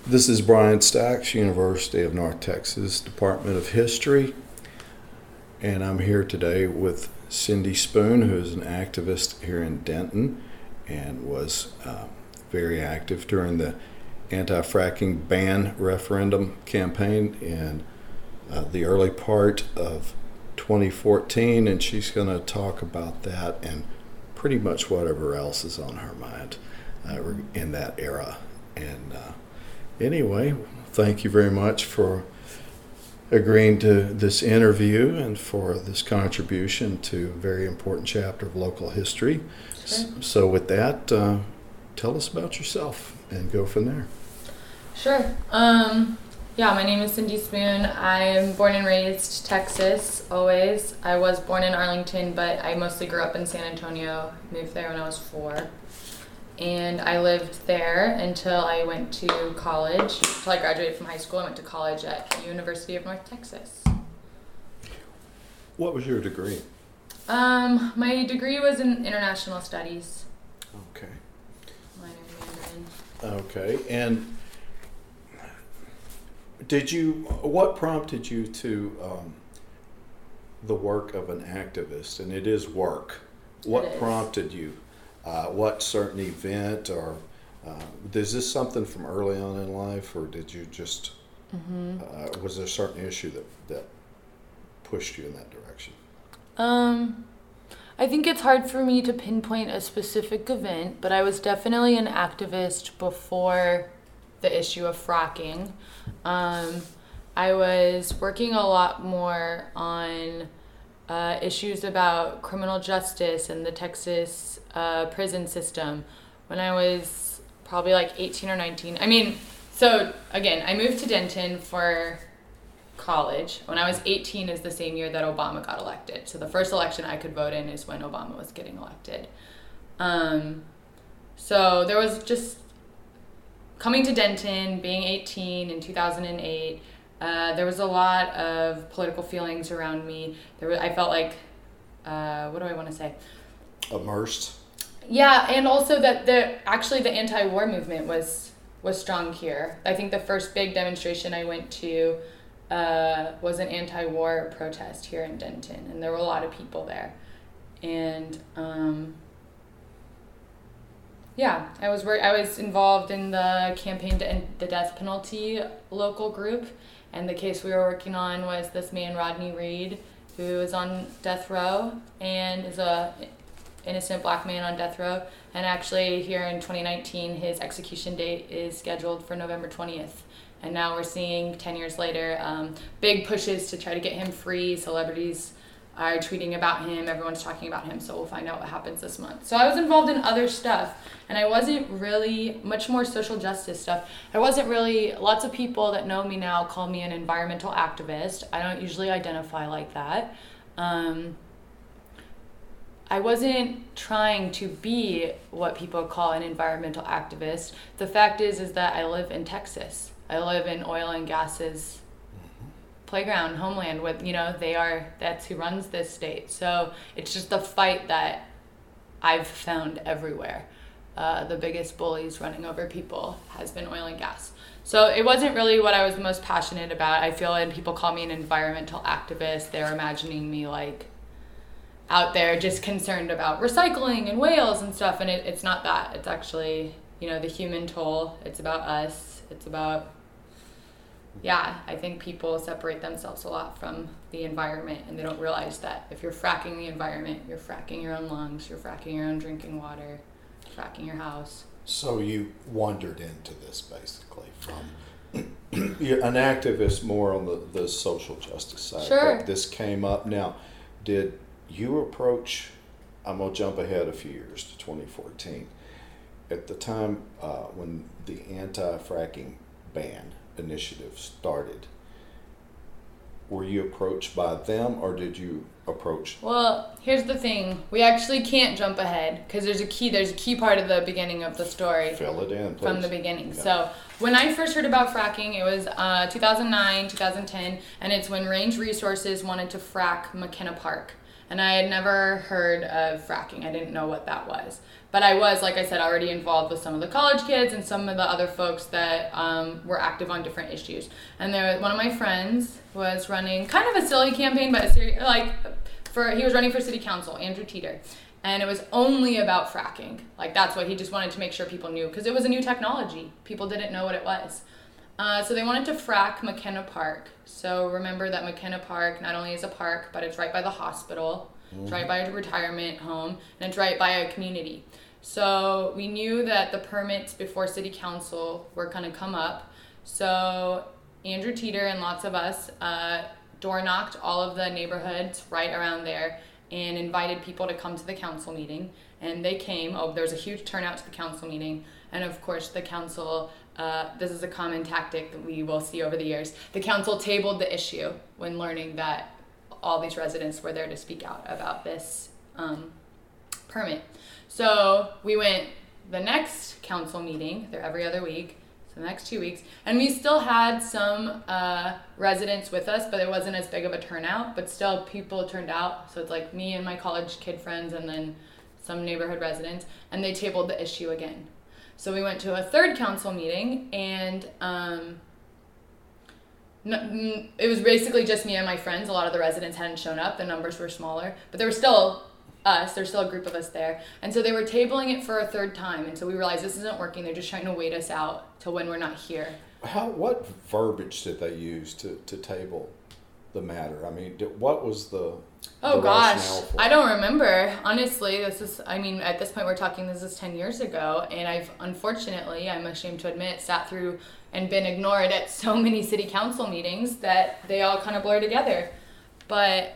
This is Brian Stacks, University of North Texas, Department of History, and I'm here today with Cindy Spoon, who is an activist here in Denton and was very active during the anti-fracking ban referendum campaign in the early part of 2014, and she's going to talk about that and pretty much whatever else is on her mind in that era. And anyway, thank you very much for agreeing to this interview and for this contribution to a very important chapter of local history. Sure. So with that, tell us about yourself and go from there. Sure. My name is Cindy Spoon. I'm born and raised Texas, always. I was born in Arlington, but I mostly grew up in San Antonio. Moved there when I was 4. And I lived there until I went to college. Until I graduated from high school, I went to college at University of North Texas. What was your degree? My degree was in international studies. Okay. Minor in Mandarin. Okay. And what prompted you to the work of an activist? And it is work. What prompted you? What certain event or is this something from early on in life, or did you just was there a certain issue that pushed you in that direction? I think it's hard for me to pinpoint a specific event, but I was definitely an activist before the issue of fracking. I was working a lot more on issues about criminal justice and the Texas prison system when I was probably like 18 or 19. I moved to Denton for college. When I was 18 is the same year that Obama got elected. So the first election I could vote in is when Obama was getting elected. So there was just coming to Denton, being 18 in 2008, there was a lot of political feelings around me. I felt like, what do I want to say? Immersed? Yeah, and also that the anti-war movement was strong here. I think the first big demonstration I went to was an anti-war protest here in Denton, and there were a lot of people there. And I was involved in the campaign to end the death penalty local group, and the case we were working on was this man Rodney Reed, who is on death row and is a innocent black man on death row. And actually here in 2019, his execution date is scheduled for November 20th. And now we're seeing 10 years later, big pushes to try to get him free. Celebrities are tweeting about him. Everyone's talking about him. So we'll find out what happens this month. So I was involved in other stuff, and I wasn't really much more social justice stuff. Lots of people that know me now call me an environmental activist. I don't usually identify like that. I wasn't trying to be what people call an environmental activist. The fact is that I live in Texas. I live in oil and gas's playground, homeland, with, that's who runs this state. So it's just the fight that I've found everywhere. The biggest bullies running over people has been oil and gas. So it wasn't really what I was most passionate about. I feel when people call me an environmental activist, they're imagining me like out there just concerned about recycling and whales and stuff, and it's not that. It's actually, the human toll. It's about us. It's about, I think people separate themselves a lot from the environment, and they don't realize that if you're fracking the environment, you're fracking your own lungs, you're fracking your own drinking water, fracking your house. So you wandered into this basically from you're an activist more on the social justice side. Sure. But this came up. Now, did you approach, I'm going to jump ahead a few years to 2014, at the time when the anti-fracking ban initiative started, were you approached by them, or did you approach? Well, here's the thing. We actually can't jump ahead because there's a key part of the beginning of the story. Fill it in, please. From the beginning. Yeah. So when I first heard about fracking, it was 2009, 2010, and it's when Range Resources wanted to frack McKenna Park. And I had never heard of fracking. I didn't know what that was. But I was, like I said, already involved with some of the college kids and some of the other folks that were active on different issues. And one of my friends was running kind of a silly campaign, but he was running for city council, Andrew Teeter. And it was only about fracking. Like, that's what he just wanted to make sure people knew, because it was a new technology. People didn't know what it was. So they wanted to frack McKenna Park. So remember that McKenna Park not only is a park, but it's right by the hospital, it's right by a retirement home, and it's right by a community. So we knew that the permits before city council were going to come up. So Andrew Teeter and lots of us door knocked all of the neighborhoods right around there and invited people to come to the council meeting. And they came. There was a huge turnout to the council meeting. And of course the council, this is a common tactic that we will see over the years, the council tabled the issue when learning that all these residents were there to speak out about this permit. So we went the next council meeting, they're every other week, so the next 2 weeks, and we still had some residents with us, but it wasn't as big of a turnout, but still people turned out. So it's like me and my college kid friends and then some neighborhood residents, and they tabled the issue again. So we went to a third council meeting, and it was basically just me and my friends. A lot of the residents hadn't shown up, the numbers were smaller, but there was still there's still a group of us there. And so they were tabling it for a third time. And so we realized this isn't working. They're just trying to wait us out till when we're not here. What verbiage did they use to table the matter? I mean, what was the rationale for it? I don't remember. Honestly, at this point we're talking, this is 10 years ago. And I've, unfortunately, I'm ashamed to admit, sat through and been ignored at so many city council meetings that they all kind of blur together. But,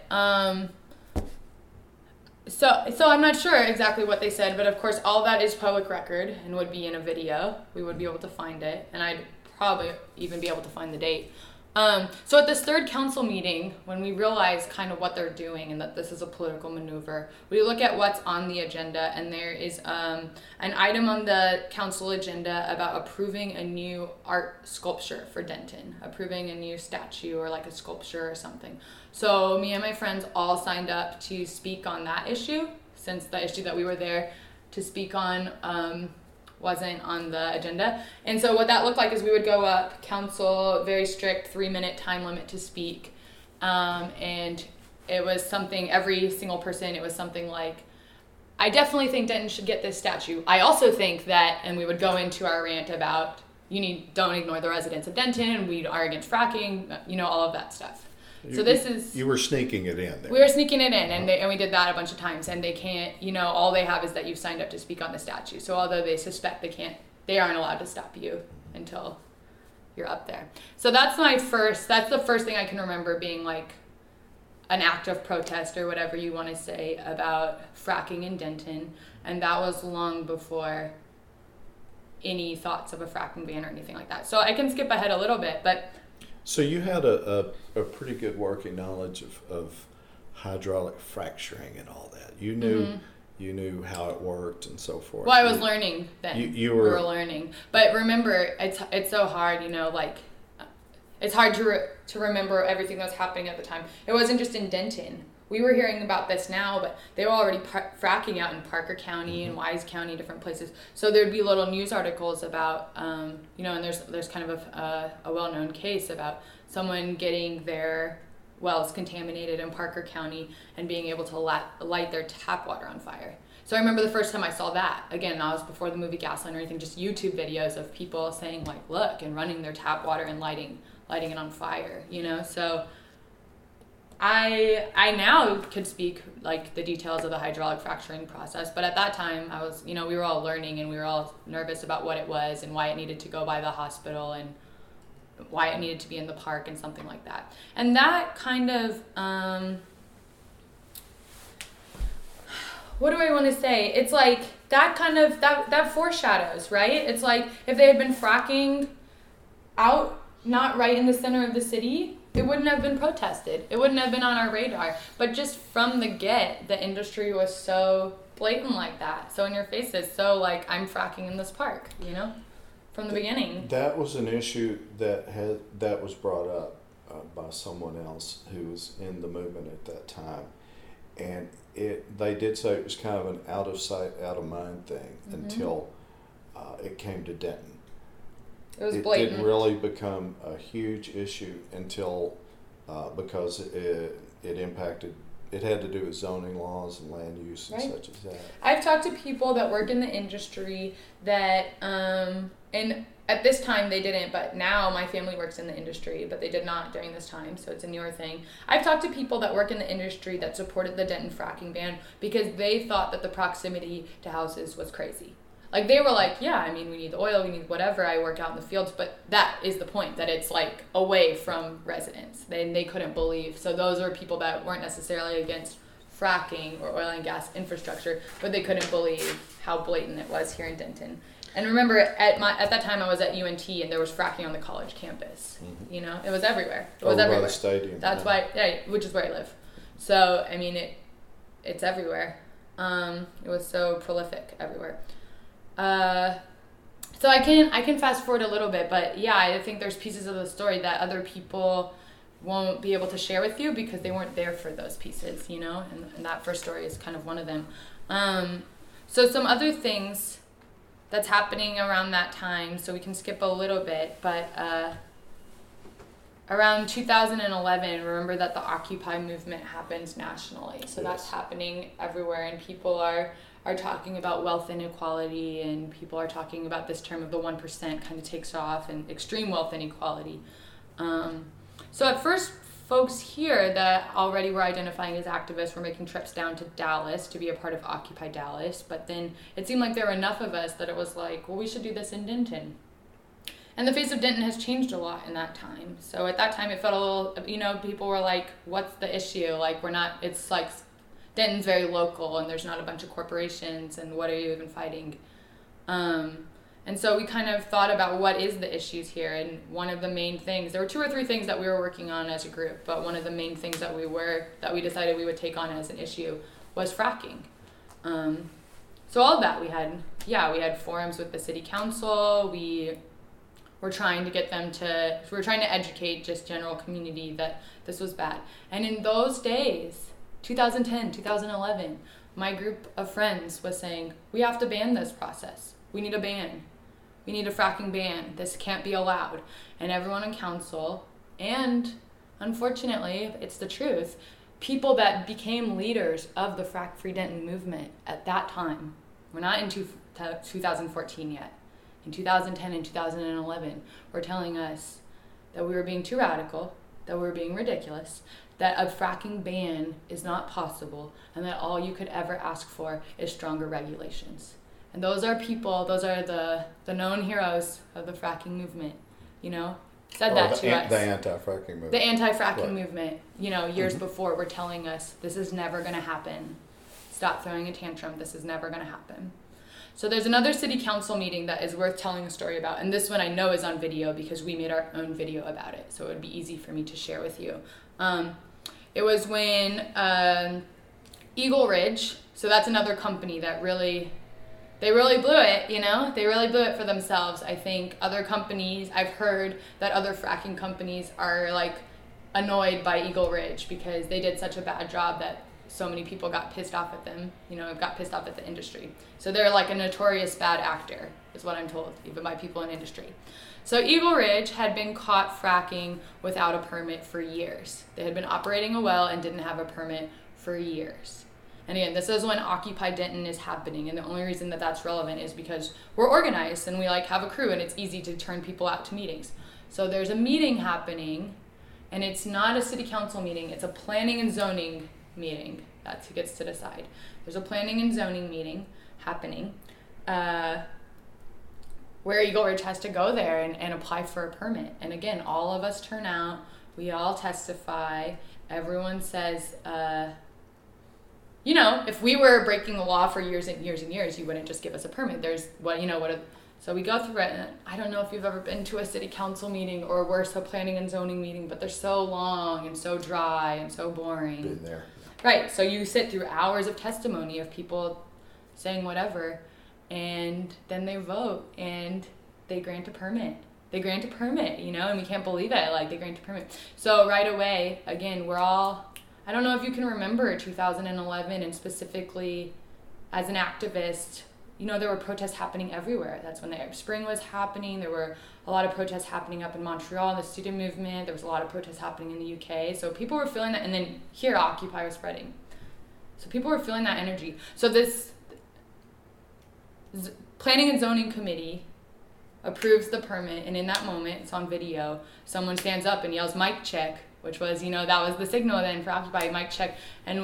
So I'm not sure exactly what they said, but of course all that is public record and would be in a video. We would be able to find it, and I'd probably even be able to find the date. So at this third council meeting, when we realize kind of what they're doing and that this is a political maneuver, we look at what's on the agenda, and there is an item on the council agenda about approving a new art sculpture for Denton, approving a new statue or like a sculpture or something. So me and my friends all signed up to speak on that issue, since the issue that we were there to speak on wasn't on the agenda. And so what that looked like is we would go up, council, very strict 3-minute time limit to speak. And it was something, every single person, it was something like, I definitely think Denton should get this statue. I also think that, and we would go into our rant about, don't ignore the residents of Denton, and we are against fracking, all of that stuff. You were sneaking it in there. We were sneaking it in, and we did that a bunch of times, and they can't, all they have is that you've signed up to speak on the statue. So although they suspect they aren't allowed to stop you until you're up there. So that's the first thing I can remember being like an act of protest or whatever you want to say about fracking in Denton. And that was long before any thoughts of a fracking ban or anything like that. So I can skip ahead a little bit, but... So you had a pretty good working knowledge of hydraulic fracturing and all that. You knew how it worked and so forth. Well, I was learning then. We were learning. But remember, it's so hard, it's hard to remember everything that was happening at the time. It wasn't just in Denton. We were hearing about this now, but they were already fracking out in Parker County and Wise County, different places. So there'd be little news articles about, and there's kind of a well-known case about someone getting their wells contaminated in Parker County and being able to light their tap water on fire. So I remember the first time I saw that, again, that was before the movie Gaslight or anything, just YouTube videos of people saying like, look, and running their tap water and lighting it on fire, So I now could speak like the details of the hydraulic fracturing process, but at that time I was, we were all learning and we were all nervous about what it was and why it needed to go by the hospital and why it needed to be in the park and something like that. And that kind of, what do I want to say? It's like that kind of, that foreshadows, right? It's like if they had been fracking out, not right in the center of the city, it wouldn't have been protested. It wouldn't have been on our radar. But just from the get, the industry was so blatant like that. So in your faces, so like, I'm fracking in this park, from the beginning. That was an issue that was brought up by someone else who was in the movement at that time. and they did say it was kind of an out of sight, out of mind thing until it came to Denton. It was It blatant. didn't really become a huge issue until because it impacted. It had to do with zoning laws and land use and Right. such as that. I've talked to people that work in the industry that, and at this time they didn't, but now my family works in the industry, but they did not during this time, so it's a newer thing. I've talked to people that work in the industry that supported the Denton fracking ban because they thought that the proximity to houses was crazy. Like, they were like, yeah, I mean, we need the oil, we need whatever, I work out in the fields, but that is the point, that it's, like, away from residents. They couldn't believe. So those are people that weren't necessarily against fracking or oil and gas infrastructure, but they couldn't believe how blatant it was here in Denton. And remember, at that time, I was at UNT, and there was fracking on the college campus. Mm-hmm. You know, it was everywhere. It was Over by everywhere. the stadium. That's why, yeah, which is where I live. So, I mean, it's everywhere. It was so prolific everywhere. So I can fast forward a little bit, but yeah, I think there's pieces of the story that other people won't be able to share with you because they weren't there for those pieces, you know, and that first story is kind of one of them. So some other things that's happening around that time, so we can skip a little bit, but around 2011, remember that the Occupy movement happens nationally. So that's happening everywhere, and people are talking about wealth inequality, and people are talking about this term of the 1% kind of takes off, and extreme wealth inequality. So at first, folks here that already were identifying as activists were making trips down to Dallas to be a part of Occupy Dallas, but then it seemed like there were enough of us that it was like, well, we should do this in Denton. And the face of Denton has changed a lot in that time. So at that time, it felt a little, you know, people were like, what's the issue? Like, it's like, Denton's very local, and there's not a bunch of corporations, and what are you even fighting? And so we kind of thought about what is the issues here, and one of the main things, there were 2 or 3 things that we were working on as a group, but one of the main things that we decided we would take on as an issue was fracking. So all of that we had forums with the city council, we were trying to get them to, we were trying to educate just general community that this was bad. And in those days, 2010, 2011, my group of friends was saying, we have to ban this process. We need a ban. We need a fracking ban. This can't be allowed. And everyone in council, and unfortunately, it's the truth, people that became leaders of the Frack Free Denton movement at that time, we're not in 2014 yet, in 2010 and 2011, were telling us that we were being too radical, that we were being ridiculous, that a fracking ban is not possible, and that all you could ever ask for is stronger regulations. And those are people, those are the known heroes of the fracking movement, you know, said that to us. The anti-fracking movement. The anti-fracking movement, you know, years before were telling us, this is never going to happen. Stop throwing a tantrum. This is never going to happen. So there's another city council meeting that is worth telling a story about. And this one I know is on video because we made our own video about it. So it would be easy for me to share with you. It was when Eagle Ridge, so that's another company that they really blew it, you know? They really blew it for themselves. I think other companies, I've heard that other fracking companies are like annoyed by Eagle Ridge because they did such a bad job that so many people got pissed off at them, you know, got pissed off at the industry. So they're like a notorious bad actor, is what I'm told, even by people in industry. So Eagle Ridge had been caught fracking without a permit for years. They had been operating a well and didn't have a permit for years. And again, this is when Occupy Denton is happening, and the only reason that that's relevant is because we're organized and we like have a crew, and it's easy to turn people out to meetings. So there's a meeting happening, and it's not a city council meeting, it's a planning and zoning meeting. That's who gets to decide. There's a planning and zoning meeting happening where Eagle Ridge has to go there and apply for a permit. And again, all of us turn out, we all testify, everyone says, you know, if we were breaking the law for years and years and years, you wouldn't just give us a permit. There's so we go through it, and I don't know if you've ever been to a city council meeting or worse, a planning and zoning meeting, but they're so long and so dry and so boring. Been there. Right, so you sit through hours of testimony of people saying whatever, and then they vote, and they grant a permit. They grant a permit, you know, and we can't believe it, like, they grant a permit. So right away, again, I don't know if you can remember 2011, and specifically as an activist, there were protests happening everywhere. That's when the Arab Spring was happening. There were a lot of protests happening up in Montreal, the student movement. There was a lot of protests happening in the UK. So people were feeling that, and then here Occupy was spreading. So people were feeling that energy. So this Planning and Zoning Committee approves the permit, and in that moment, it's on video, someone stands up and yells mic check, which was, that was the signal then for Occupy, mic check. And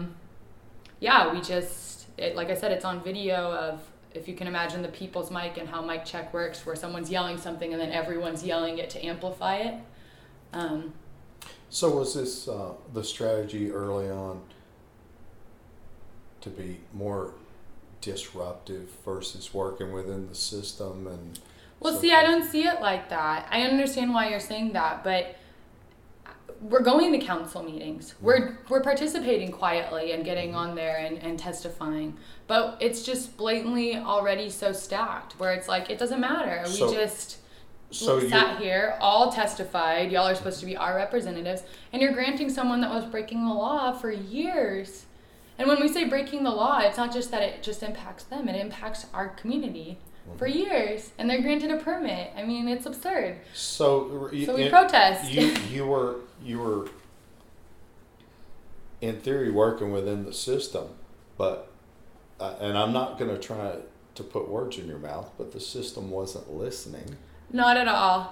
like I said, it's on video of, if you can imagine the people's mic and how mic check works, where someone's yelling something and then everyone's yelling it to amplify it. So was this the strategy early on to be more disruptive versus working within the system? And well, see, I don't see it like that. I understand why you're saying that, but we're going to council meetings. We're participating quietly and getting on there and testifying. But it's just blatantly already so stacked where it's like, it doesn't matter. We sat here, all testified. Y'all are supposed to be our representatives. And you're granting someone that was breaking the law for years. And when we say breaking the law, it's not just that it just impacts them. It impacts our community for years. And they're granted a permit. I mean, it's absurd. So we protest. You were in theory working within the system, but and I'm not going to try to put words in your mouth, but the system wasn't listening. Not at all.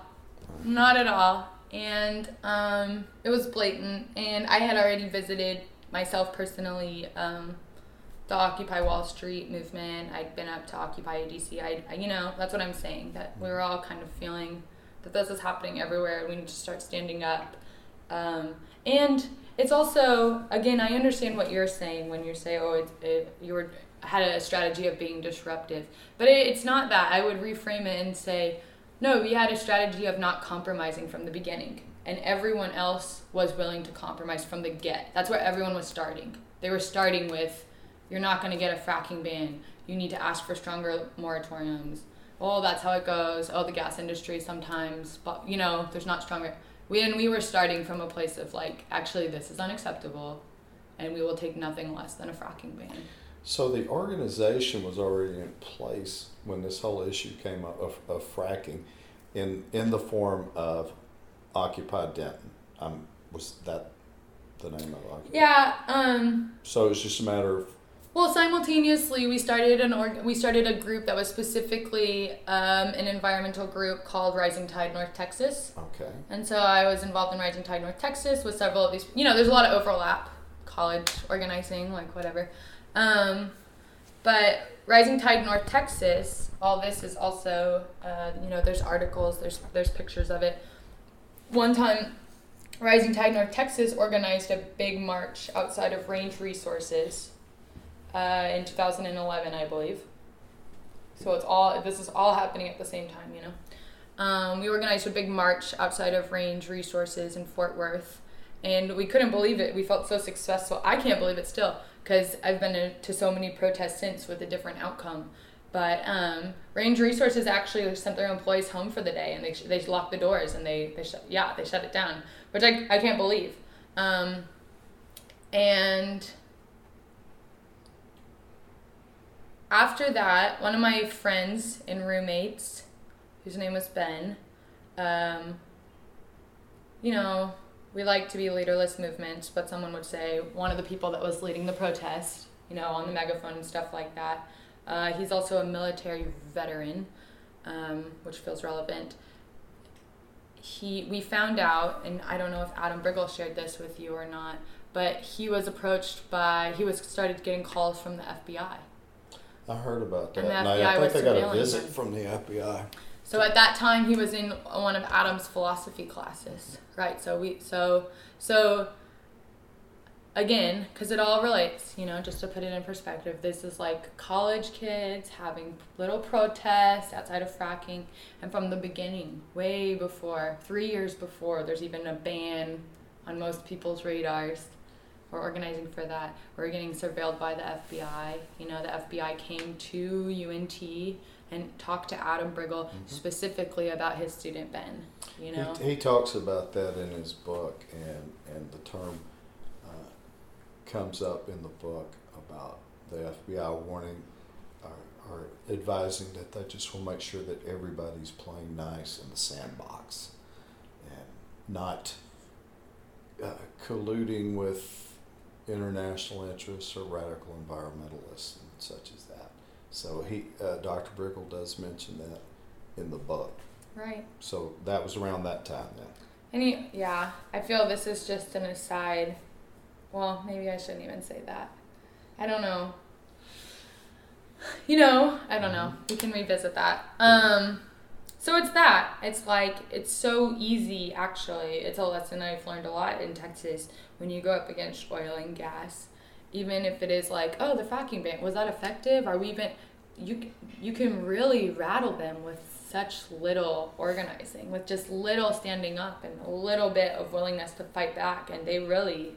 And it was blatant. And I had already visited myself personally the Occupy Wall Street movement. I'd been up to Occupy DC. I that's what I'm saying, that we were all kind of feeling that this is happening everywhere and we need to start standing up. And it's also, again, I understand what you're saying when you say, had a strategy of being disruptive. But it's not that. I would reframe it and say, no, we had a strategy of not compromising from the beginning. And everyone else was willing to compromise from the get. That's where everyone was starting. They were starting with, you're not going to get a fracking ban. You need to ask for stronger moratoriums. Oh, that's how it goes. Oh, the gas industry sometimes, but there's not stronger. We were starting from a place of like, actually, this is unacceptable, and we will take nothing less than a fracking ban. So the organization was already in place when this whole issue came up of fracking, in the form of Occupy Denton. Was that the name of Occupy? Yeah. So it's just a matter of. Well, simultaneously, we started a group that was specifically an environmental group called Rising Tide North Texas. Okay. And so I was involved in Rising Tide North Texas with several of these. There's a lot of overlap, college organizing, like whatever. But Rising Tide North Texas, all this is also, there's articles, there's pictures of it. One time, Rising Tide North Texas organized a big march outside of Range Resources. In 2011, I believe. So this is all happening at the same time, We organized a big march outside of Range Resources in Fort Worth, and we couldn't believe it. We felt so successful. I can't believe it still, because I've been to so many protests since with a different outcome. But Range Resources actually sent their employees home for the day, and they locked the doors and they shut it down, which I can't believe. And after that, one of my friends and roommates, whose name was Ben, we like to be leaderless movements, but someone would say one of the people that was leading the protest, on the megaphone and stuff like that. He's also a military veteran, which feels relevant. We found out, and I don't know if Adam Briggle shared this with you or not, but he was started getting calls from the FBI. I heard about that. And I think I got a visit from the FBI. So at that time, he was in one of Adam's philosophy classes, right? So again, because it all relates, just to put it in perspective, this is like college kids having little protests outside of fracking, and from the beginning, way before, 3 years before, there's even a ban on most people's radars. We're organizing for that. We're getting surveilled by the FBI. The FBI came to UNT and talked to Adam Briggle specifically about his student Ben. He talks about that in his book, and the term comes up in the book about the FBI warning or advising that they just want to make sure that everybody's playing nice in the sandbox and not colluding with international interests or radical environmentalists and such as that. So Dr. Brickell does mention that in the book. Right. So that was around that time then. I feel this is just an aside. Well, maybe I shouldn't even say that. I don't know. I don't know. We can revisit that. So it's that. It's like, it's so easy, actually. It's a lesson I've learned a lot in Texas. When you go up against oil and gas, even if it is like, oh, the fracking ban, was that effective? Are we even... You can really rattle them with such little organizing, with just little standing up and a little bit of willingness to fight back, and they really,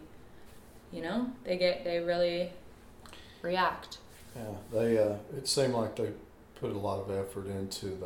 they really react. Yeah, it seemed like they put a lot of effort into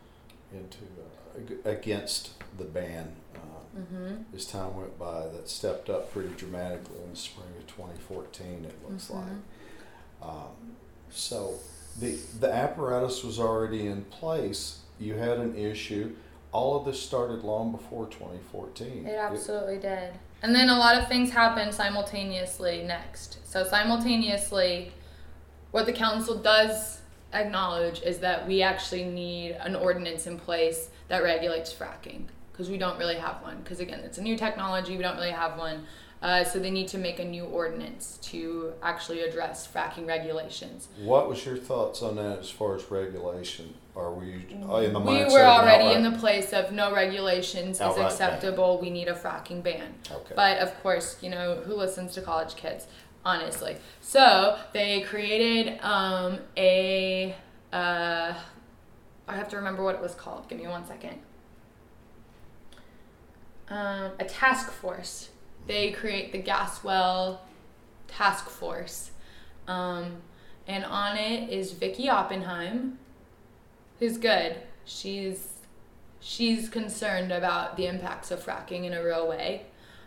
against the ban. As time went by, that stepped up pretty dramatically in the spring of 2014. It looks like. So the apparatus was already in place. You had an issue. All of this started long before 2014. It absolutely did. And then a lot of things happened simultaneously next. So simultaneously, what the council does acknowledge is that we actually need an ordinance in place that regulates fracking, because we don't really have one. Because again, it's a new technology, we don't really have one. So they need to make a new ordinance to actually address fracking regulations. What was your thoughts on that as far as regulation? Are we in the mindset? We were already in the place of no regulations is acceptable. Ban. We need a fracking ban. Okay. But of course, who listens to college kids? Honestly. So they created I have to remember what it was called. Give me 1 second. A task force. They create the gas well task force. And on it is Vicki Oppenheim, who's good. She's concerned about the impacts of fracking in a real way.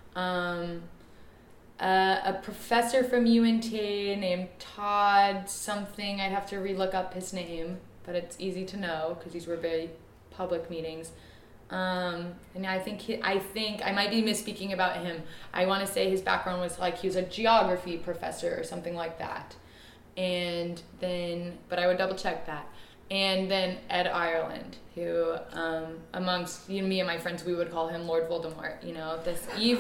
A professor from UNT named Todd something, I'd have to relook up his name, but it's easy to know because these were very public meetings. And I think I might be misspeaking about him. I want to say his background was like he was a geography professor or something like that. And then, but I would double check that. And then Ed Ireland, who amongst me and my friends, we would call him Lord Voldemort. This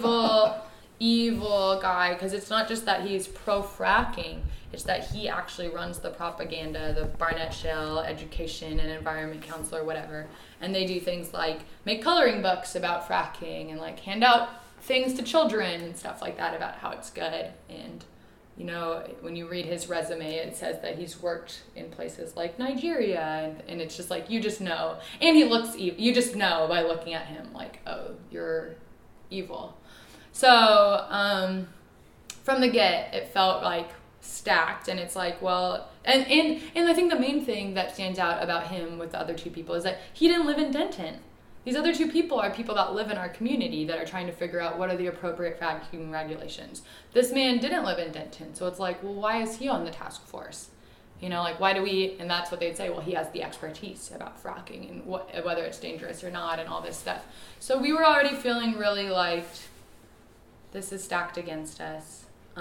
evil guy, because it's not just that he's pro-fracking, it's that he actually runs the propaganda, the Barnett Shale Education and Environment Council or whatever, and they do things like make coloring books about fracking and like hand out things to children and stuff like that about how it's good. And when you read his resume, it says that he's worked in places like Nigeria, and it's just like, you just know. And he looks evil. You just know by looking at him, like, oh, you're evil. So from the get, it felt like stacked, and it's like, well, and I think the main thing that stands out about him with the other two people is that he didn't live in Denton. These other two people are people that live in our community that are trying to figure out what are the appropriate fracking regulations. This man didn't live in Denton, so it's like, well, why is he on the task force? Why do we, and that's what they'd say, well, he has the expertise about fracking and whether it's dangerous or not and all this stuff. So we were already feeling really like, this is stacked against us.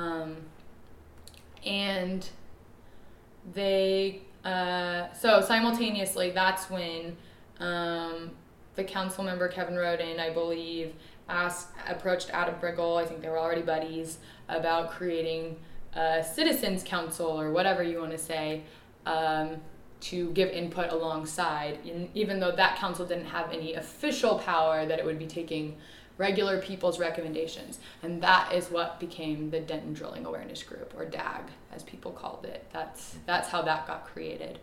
And they, so simultaneously, that's when the council member, Kevin Roden, I believe, approached Adam Brickell, I think they were already buddies, about creating a citizens council or whatever you want to say, to give input alongside, even though that council didn't have any official power, that it would be taking regular people's recommendations. And that is what became the Denton Drilling Awareness Group, or DAG, as people called it. That's how that got created.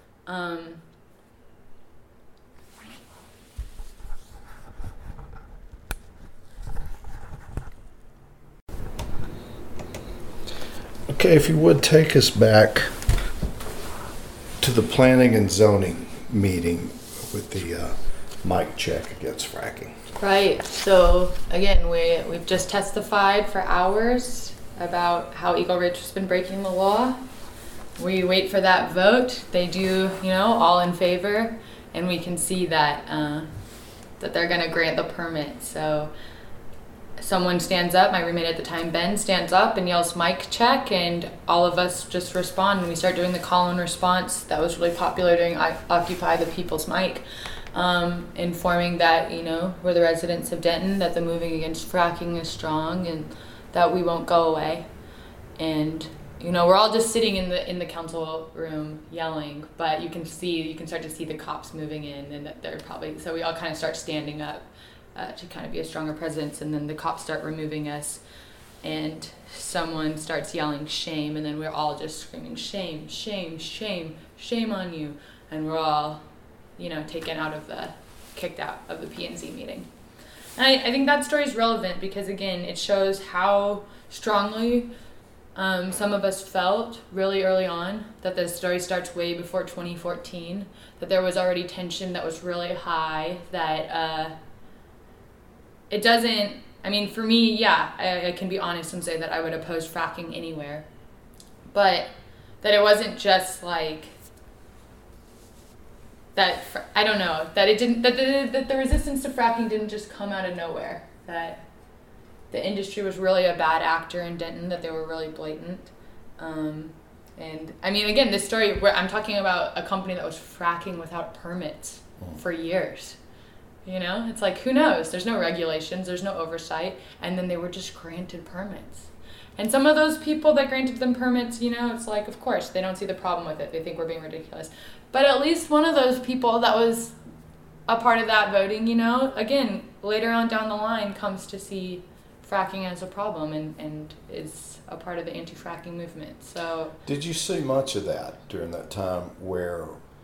Okay, if you would take us back to the planning and zoning meeting with the mic check against fracking. Right. So again, we've just testified for hours about how Eagle Ridge has been breaking the law. We wait for that vote. They do, all in favor, and we can see that that they're going to grant the permit. So someone stands up, my roommate at the time, Ben, stands up and yells mic check, and all of us just respond, and we start doing the call and response that was really popular during Occupy the People's Mic, informing that, we're the residents of Denton, that the moving against fracking is strong and that we won't go away. And, we're all just sitting in the council room yelling, but you can start to see the cops moving in, and that they're probably, so we all kind of start standing up to kind of be a stronger presence, and then the cops start removing us, and someone starts yelling shame, and then we're all just screaming shame, shame, shame, shame on you, and we're all, kicked out of the P&Z meeting. And I think that story is relevant because, again, it shows how strongly some of us felt really early on that the story starts way before 2014, that there was already tension that was really high, that it doesn't, for me, I can be honest and say that I would oppose fracking anywhere. But that it wasn't just like, that, I don't know, that it didn't, that the resistance to fracking didn't just come out of nowhere. That the industry was really a bad actor in Denton, that they were really blatant. And again, this story, where I'm talking about a company that was fracking without permits for years. It's like, who knows? There's no regulations, there's no oversight, and then they were just granted permits. And some of those people that granted them permits, it's like, of course, they don't see the problem with it. They think we're being ridiculous. But at least one of those people that was a part of that voting, again, later on down the line comes to see fracking as a problem and is a part of the anti-fracking movement. So, did you see much of that during that time where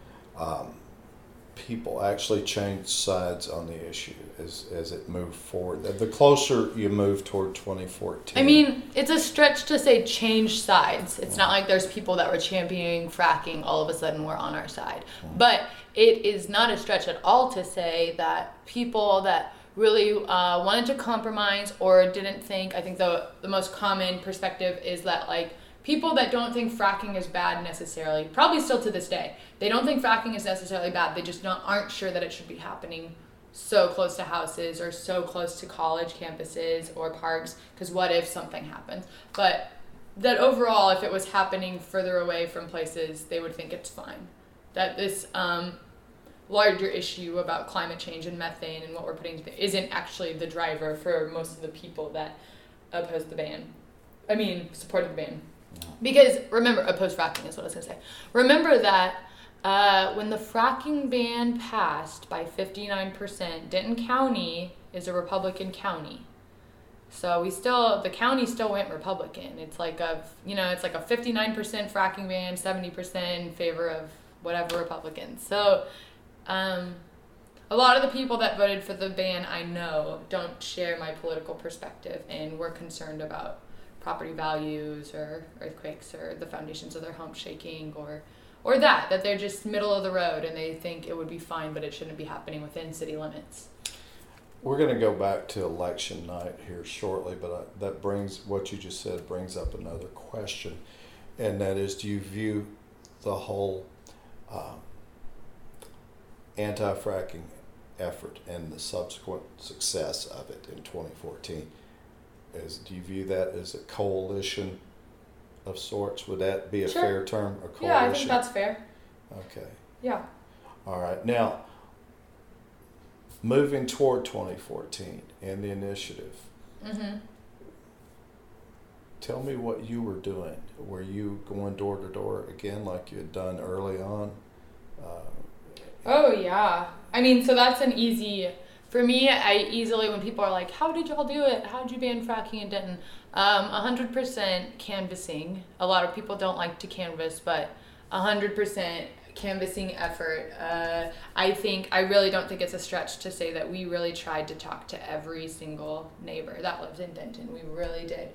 people actually changed sides on the issue as it moved forward? The closer you move toward 2014. It's a stretch to say change sides. It's not like there's people that were championing fracking all of a sudden were on our side. But it is not a stretch at all to say that people that really wanted to compromise or didn't think, I think the most common perspective is that, like, people that don't think fracking is bad necessarily, probably still to this day, they don't think fracking is necessarily bad. They just aren't sure that it should be happening so close to houses or so close to college campuses or parks, because what if something happens? But that overall, if it was happening further away from places, they would think it's fine. That this larger issue about climate change and methane and what we're putting isn't actually the driver for most of the people that oppose the ban. Supported the ban. Because, remember, oppose fracking is what I was going to say. Remember that when the fracking ban passed by 59%, Denton County is a Republican county. So the county still went Republican. It's like a 59% fracking ban, 70% in favor of whatever Republicans. So a lot of the people that voted for the ban, I know, don't share my political perspective, and we're concerned about property values or earthquakes or the foundations of their homes shaking or that they're just middle of the road and they think it would be fine, but it shouldn't be happening within city limits. We're going to go back to election night here shortly, but what you just said brings up another question, and that is, do you view the whole anti-fracking effort and the subsequent success of it in 2014, do you view that as a coalition of sorts? Would that be a fair term? A coalition? Yeah, I think that's fair. Okay. Yeah. All right. Now, moving toward 2014 and the initiative, tell me what you were doing. Were you going door to door again like you had done early on? Oh, yeah. So that's an easy... For me, when people are like, how did y'all do it? How did you ban fracking in Denton? 100% canvassing. A lot of people don't like to canvass, but 100% canvassing effort. I really don't think it's a stretch to say that we really tried to talk to every single neighbor that lives in Denton. We really did.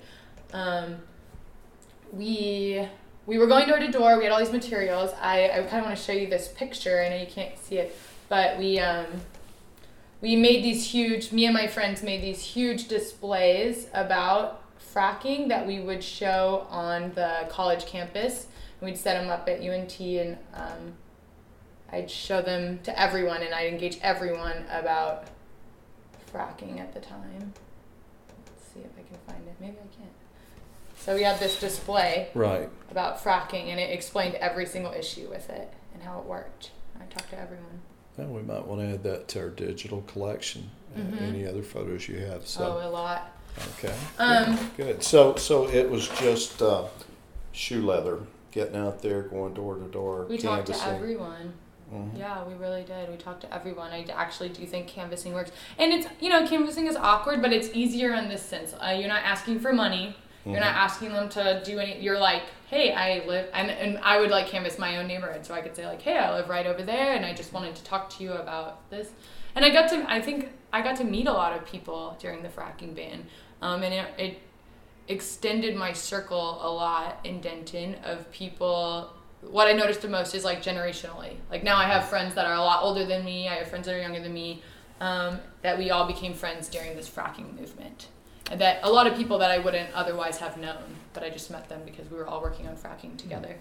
We were going door to door. We had all these materials. I kind of want to show you this picture. I know you can't see it, but we made me and my friends made these huge displays about fracking that we would show on the college campus. We'd set them up at UNT, and I'd show them to everyone, and I'd engage everyone about fracking at the time. Let's see if I can find it. Maybe I can't. So we had this display about fracking, and it explained every single issue with it and how it worked. I talked to everyone. Well, we might want to add that to our digital collection. Any other photos you have? So. Oh, a lot. Okay. Good. So it was just shoe leather, getting out there, going door to door. We talked to everyone. Yeah, we really did. We talked to everyone. I actually do think canvassing works, and it's canvassing is awkward, but it's easier in this sense. You're not asking for money. You're not asking them to do any. You're like, hey, I live, and I would like canvass my own neighborhood, so I could say like, hey, I live right over there, and I just wanted to talk to you about this. And I think I got to meet a lot of people during the fracking ban, and it extended my circle a lot in Denton of people. What I noticed the most is like generationally. Like now I have friends that are a lot older than me. I have friends that are younger than me. That we all became friends during this fracking movement. And that a lot of people that I wouldn't otherwise have known, but I just met them because we were all working on fracking together.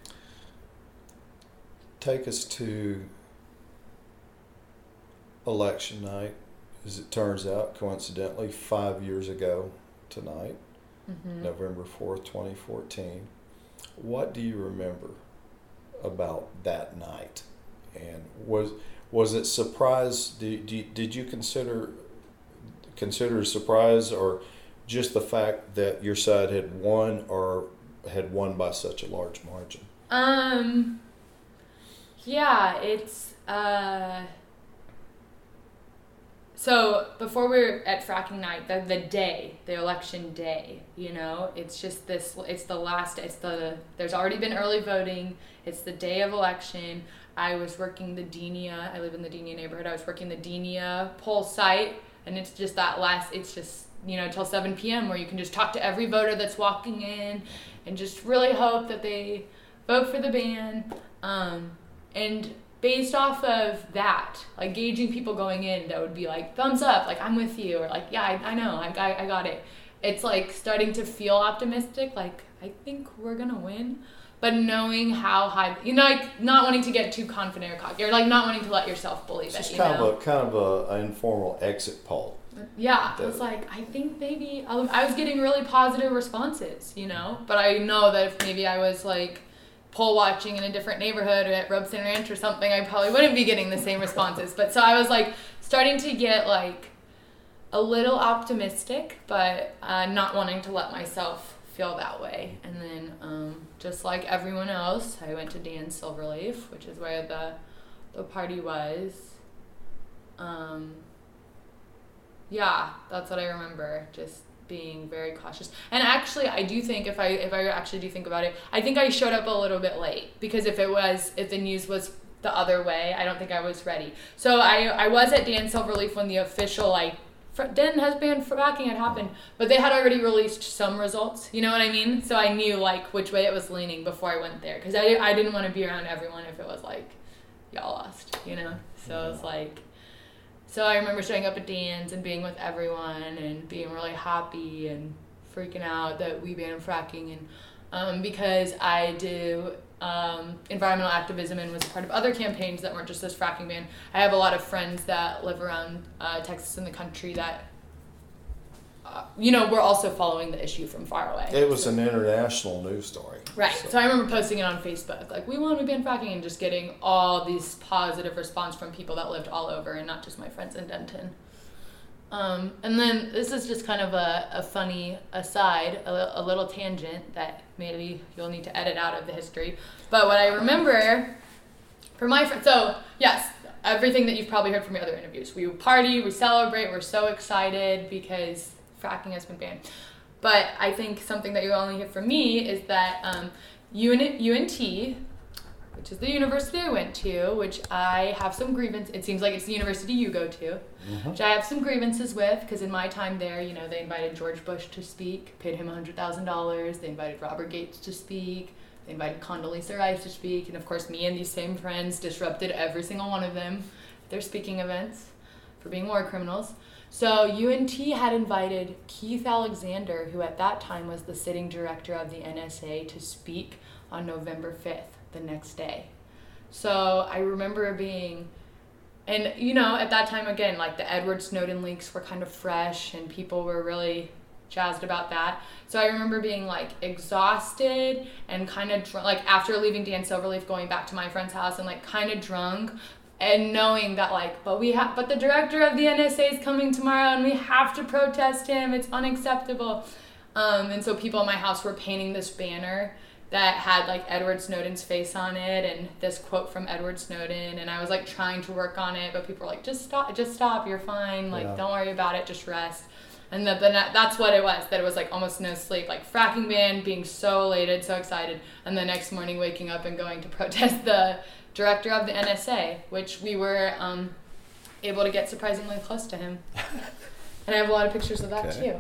Take us to election night, as it turns out, coincidentally, 5 years ago tonight, November 4th, 2014. What do you remember about that night? And was it surprise? Did you consider a surprise, or just the fact that your side had won, or had won by such a large margin? Yeah, it's so before we were at fracking night, the election day, it's just this, there's already been early voting, it's the day of election. I was working the Denia, I live in the Denia neighborhood, I was working the Denia poll site, and it's just till 7 p.m. where you can just talk to every voter that's walking in and just really hope that they vote for the ban. And based off of that, like gauging people going in that would be like, thumbs up, like I'm with you, or like, yeah, I know, I got it. It's like starting to feel optimistic, like I think we're gonna win. But knowing how high, like not wanting to get too confident or cocky, or like not wanting to let yourself believe it. It's just kind of an informal exit poll. Yeah, it was like, I think maybe I was getting really positive responses, but I know that if maybe I was like poll watching in a different neighborhood or at Robeson Ranch or something, I probably wouldn't be getting the same responses. But so I was like starting to get like a little optimistic, but not wanting to let myself feel that way. And then just like everyone else, I went to Dan's Silverleaf, which is where the party was. Yeah, that's what I remember, just being very cautious. And actually, I do think, if I actually do think about it, I think I showed up a little bit late, because if the news was the other way, I don't think I was ready. So I was at Dan's Silverleaf when the official, Denton has banned fracking had happened, but they had already released some results, you know what I mean? So I knew, which way it was leaning before I went there, because I didn't want to be around everyone if it was y'all lost, So it was so I remember showing up at Dan's and being with everyone and being really happy and freaking out that we banned fracking. And because I do environmental activism and was a part of other campaigns that weren't just this fracking ban, I have a lot of friends that live around Texas and the country that, we're also following the issue from far away. It was an international news story. Right. So I remember posting it on Facebook, we want to ban fracking, and just getting all these positive response from people that lived all over and not just my friends in Denton. And then this is just kind of a funny aside, a little tangent that maybe you'll need to edit out of the history. But what I remember for my friends, so yes, everything that you've probably heard from your other interviews. We party, we celebrate, we're so excited because fracking has been banned. But I think something that you only hear from me is that UNT, which is the university I went to, which I have some grievance. It seems like it's the university you go to, which I have some grievances with, because in my time there, they invited George Bush to speak, paid him $100,000. They invited Robert Gates to speak. They invited Condoleezza Rice to speak. And of course, me and these same friends disrupted every single one of them, their speaking events. for being war criminals. So UNT had invited Keith Alexander, who at that time was the sitting director of the NSA, to speak on November 5th, the next day. So I remember being, and at that time, again, like the Edward Snowden leaks were kind of fresh and people were really jazzed about that. So I remember being like exhausted and kind of like after leaving Dan Silverleaf, going back to my friend's house and like kind of drunk, and knowing that like, but the director of the NSA is coming tomorrow and we have to protest him. It's unacceptable. And so people in my house were painting this banner that had like Edward Snowden's face on it and this quote from Edward Snowden. And I was like trying to work on it, but people were like, just stop, you're fine. Like, Don't worry about it, just rest. And that's what it was, that it was like almost no sleep, like fracking ban, being so elated, so excited. And the next morning waking up and going to protest the director of the NSA, which we were able to get surprisingly close to him. And I have a lot of pictures of that too.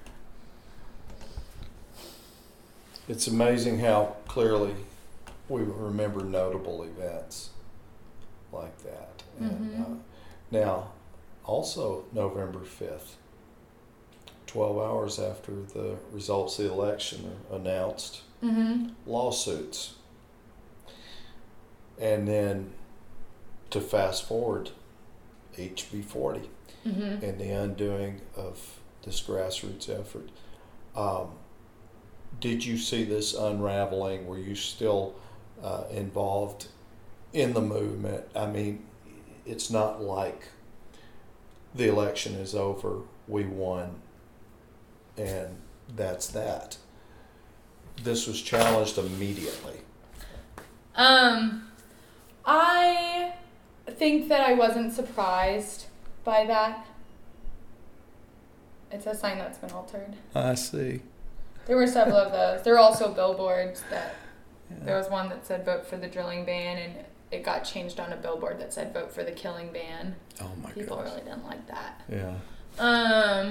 It's amazing how clearly we remember notable events like that. And now, also November 5th, 12 hours after the results of the election are announced, lawsuits. And then to fast forward, HB 40 and the undoing of this grassroots effort. Did you see this unraveling? Were you still involved in the movement? I mean, it's not like the election is over, we won, and that's that. This was challenged immediately. I think that I wasn't surprised by that. It's a sign that's been altered. I see. There were several of those. There were also billboards that, there was one that said vote for the drilling ban, and it got changed on a billboard that said vote for the killing ban. Oh my god. People really didn't like that. Yeah.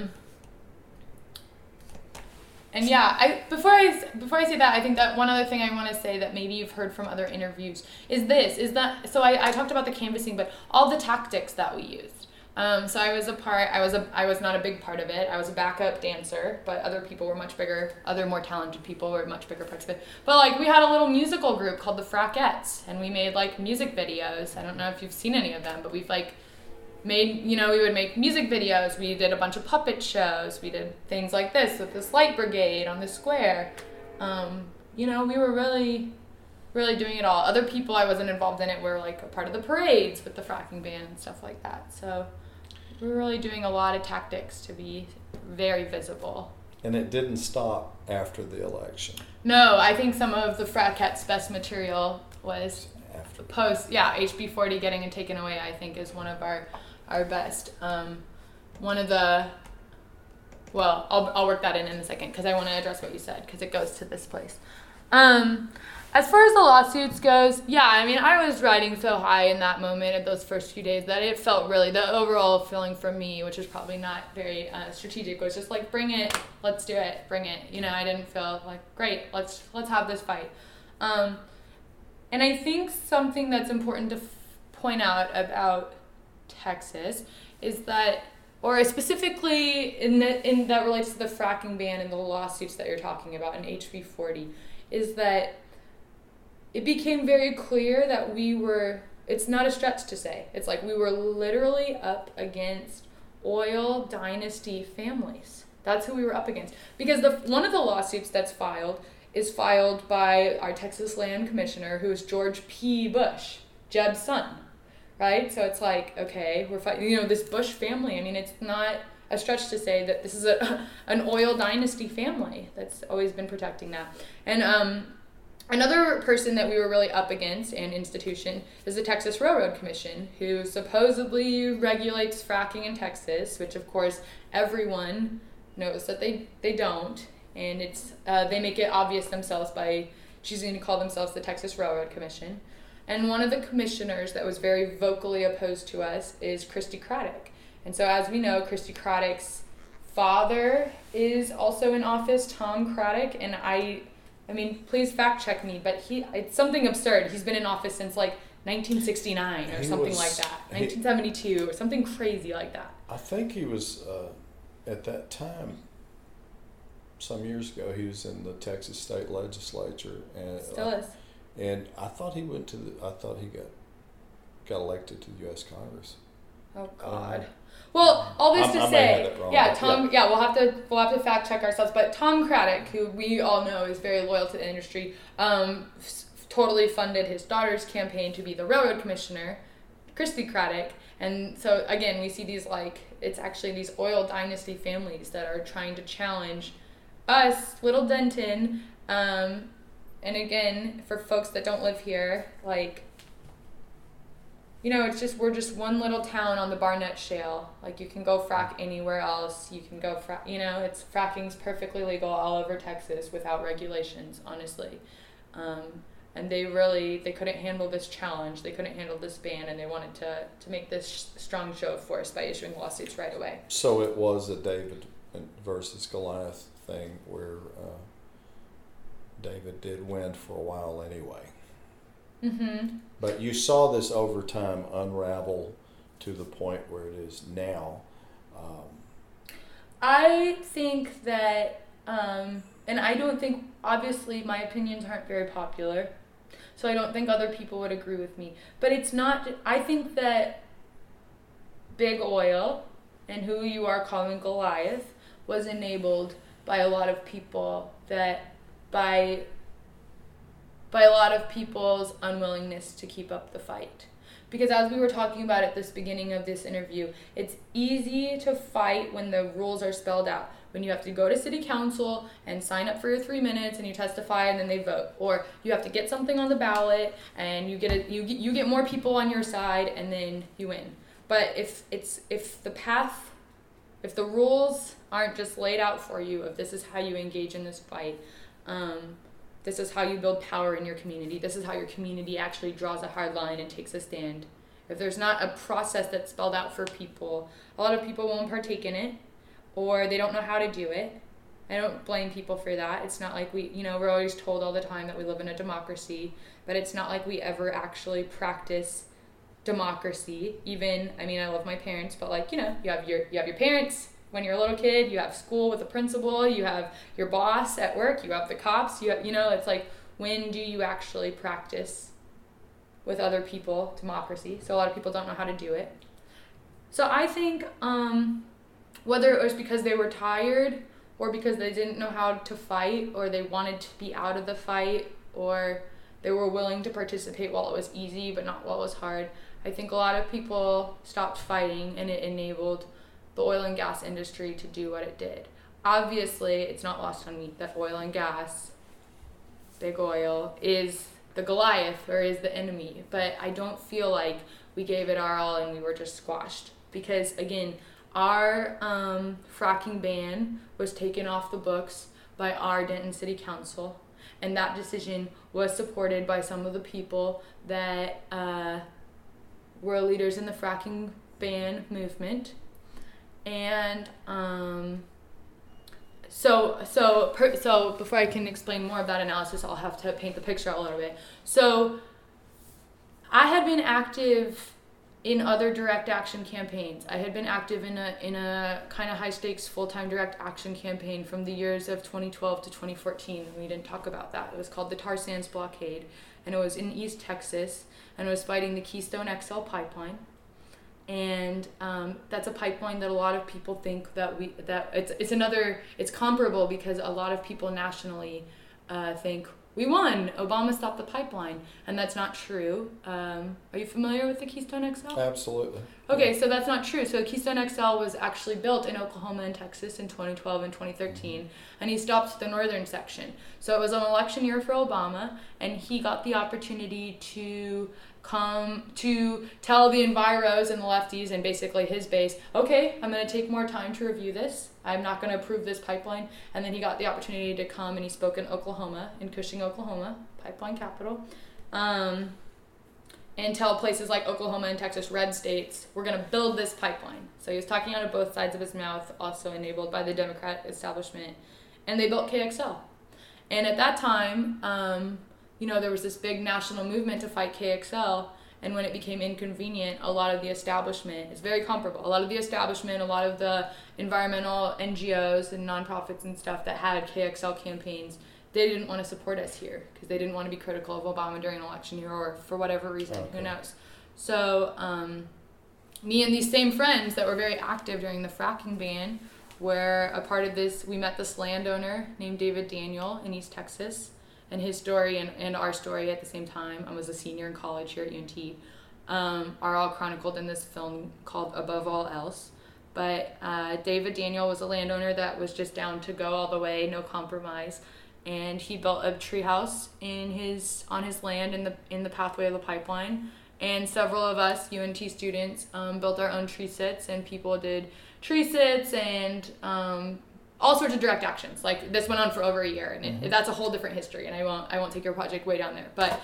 And yeah, before I say that, I think that one other thing I want to say that maybe you've heard from other interviews is that so I talked about the canvassing, but all the tactics that we used. So I was not a big part of it. I was a backup dancer, but other people were much bigger. Other more talented people were much bigger parts of it. But like we had a little musical group called the Frackettes, and we made like music videos. I don't know if you've seen any of them, but we've like made, we would make music videos. We did a bunch of puppet shows. We did things like this with this light brigade on the square. We were really, really doing it all. Other people I wasn't involved in it were like a part of the parades with the fracking ban and stuff like that. So we were really doing a lot of tactics to be very visible. And it didn't stop after the election. No, I think some of the Frackettes' best material was after post. Yeah, HB 40 getting it taken away, I think, is one of our best. One of the, well, I'll work that in a second because I want to address what you said because it goes to this place. As far as the lawsuits goes, yeah, I mean, I was riding so high in that moment at those first few days that it felt really, the overall feeling for me, which is probably not very strategic, was just like, bring it, let's do it, bring it. I didn't feel like, great, let's have this fight. And I think something that's important to point out about Texas is that, or specifically in that relates to the fracking ban and the lawsuits that you're talking about in HB 40, is that it became very clear that it's not a stretch to say, it's like we were literally up against oil dynasty families. That's who we were up against. Because one of the lawsuits that's filed is filed by our Texas Land Commissioner, who is George P. Bush, Jeb's son, right? So it's like, okay, we're fighting, this Bush family. I mean, it's not a stretch to say that this is an oil dynasty family that's always been protecting that. And another person that we were really up against, and institution, is the Texas Railroad Commission, who supposedly regulates fracking in Texas, which of course everyone knows that they don't. And it's they make it obvious themselves by choosing to call themselves the Texas Railroad Commission. And one of the commissioners that was very vocally opposed to us is Christy Craddock. And so as we know, Christy Craddock's father is also in office, Tom Craddock, and I mean, please fact check me, but it's something absurd. He's been in office since like 1969 or He something was- like that. he- 1972 or something crazy like that. I think he was at that time. Some years ago, he was in the Texas state legislature, and Still is. and I thought he went to the. I thought he got elected to the U.S. Congress. Oh God. Well, all this to I may say, have that wrong, yeah, but Tom. Yeah, we'll have to fact check ourselves. But Tom Craddock, who we all know is very loyal to the industry, totally funded his daughter's campaign to be the railroad commissioner, Christy Craddock. And so again, we see these it's actually these oil dynasty families that are trying to challenge us, Little Denton. And again, for folks that don't live here, we're just one little town on the Barnett Shale. You can go frack anywhere else. You can go fracking's perfectly legal all over Texas without regulations, honestly. And they couldn't handle this challenge. They couldn't handle this ban, and they wanted to make this strong show of force by issuing lawsuits right away. So it was a David versus Goliath thing where David did win for a while anyway. Mm-hmm. But you saw this over time unravel to the point where it is now. I think that, and I don't think, obviously my opinions aren't very popular, so I don't think other people would agree with me. But it's not, I think that big oil and who you are calling Goliath was enabled by a lot of people by a lot of people's unwillingness to keep up the fight. Because as we were talking about at this beginning of this interview, it's easy to fight when the rules are spelled out. When you have to go to city council and sign up for your 3 minutes and you testify and then they vote. Or you have to get something on the ballot and you get more people on your side and then you win. But if the rules aren't just laid out for you, if this is how you engage in this fight, this is how you build power in your community. This is how your community actually draws a hard line and takes a stand. If there's not a process that's spelled out for people, a lot of people won't partake in it, or they don't know how to do it. I don't blame people for that. It's not like we're always told all the time that we live in a democracy, but it's not like we ever actually practice democracy. I love my parents, but you have your parents. When you're a little kid, you have school with the principal, you have your boss at work, you have the cops, it's when do you actually practice with other people democracy? So a lot of people don't know how to do it. So I think whether it was because they were tired or because they didn't know how to fight or they wanted to be out of the fight or they were willing to participate while it was easy but not while it was hard, I think a lot of people stopped fighting and it enabled the oil and gas industry to do what it did. Obviously, it's not lost on me that oil and gas, big oil, is the Goliath or is the enemy, but I don't feel like we gave it our all and we were just squashed. Because again, our fracking ban was taken off the books by our Denton City Council, and that decision was supported by some of the people that were leaders in the fracking ban movement. And so before I can explain more of that analysis, I'll have to paint the picture a little bit. So I had been active in other direct action campaigns. I had been active in a kind of high stakes full-time direct action campaign from the years of 2012 to 2014. We didn't talk about that. It was called the Tar Sands Blockade, and it was in East Texas, and it was fighting the Keystone XL pipeline. And that's a pipeline that a lot of people think it's comparable because a lot of people nationally think we won, Obama stopped the pipeline, and that's not true. Are you familiar with the Keystone XL? Absolutely. Okay, so that's not true. So Keystone XL was actually built in Oklahoma and Texas in 2012 and 2013, and he stopped the northern section. So it was an election year for Obama, and he got the opportunity to come to tell the enviros and the lefties and basically his base, okay, I'm going to take more time to review this. I'm not going to approve this pipeline. And then he got the opportunity to come and he spoke in Oklahoma, in Cushing, Oklahoma, pipeline capital, and tell places like Oklahoma and Texas, red states, we're going to build this pipeline. So he was talking out of both sides of his mouth, also enabled by the Democrat establishment. And they built KXL. And at that time, there was this big national movement to fight KXL, And when it became inconvenient, a lot of the establishment, it's very comparable, a lot of the establishment, a lot of the environmental NGOs and nonprofits and stuff that had KXL campaigns, they didn't want to support us here because they didn't want to be critical of Obama during an election year or for whatever reason, who knows. So me and these same friends that were very active during the fracking ban were a part of this. We met this landowner named David Daniel in East Texas, and his story and our story at the same time. I was a senior in college here at UNT, are all chronicled in this film called Above All Else. But David Daniel was a landowner that was just down to go all the way, no compromise. And he built a treehouse on his land in the pathway of the pipeline. And several of us UNT students built our own tree sits, and people did tree sits and all sorts of direct actions. Like this went on for over a year, and that's a whole different history. And I won't take your project way down there. But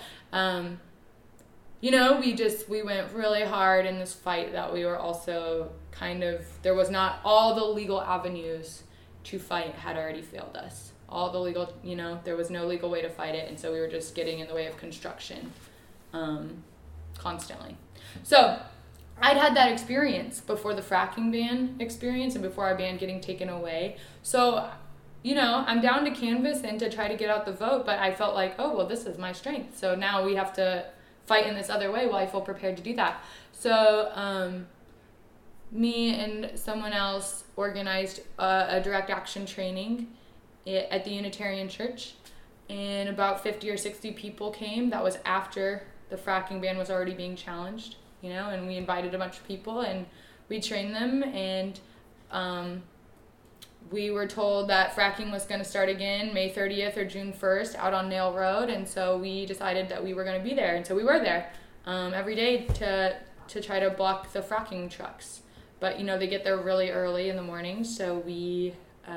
we went really hard in this fight that we were also there was not all the legal avenues to fight had already failed us. All the legal, there was no legal way to fight it, and so we were just getting in the way of construction constantly. So I'd had that experience before the fracking ban experience and before our ban getting taken away. So, I'm down to canvass and to try to get out the vote, but I felt like, oh, well, this is my strength. So now we have to fight in this other way. Well, I feel prepared to do that. So me and someone else organized a direct action training at the Unitarian Church, and about 50 or 60 people came. That was after the fracking ban was already being challenged, and we invited a bunch of people and we trained them, and we were told that fracking was going to start again May 30th or June 1st out on Nail Road, and so we decided that we were going to be there, and so we were there every day to try to block the fracking trucks. But, they get there really early in the morning, so we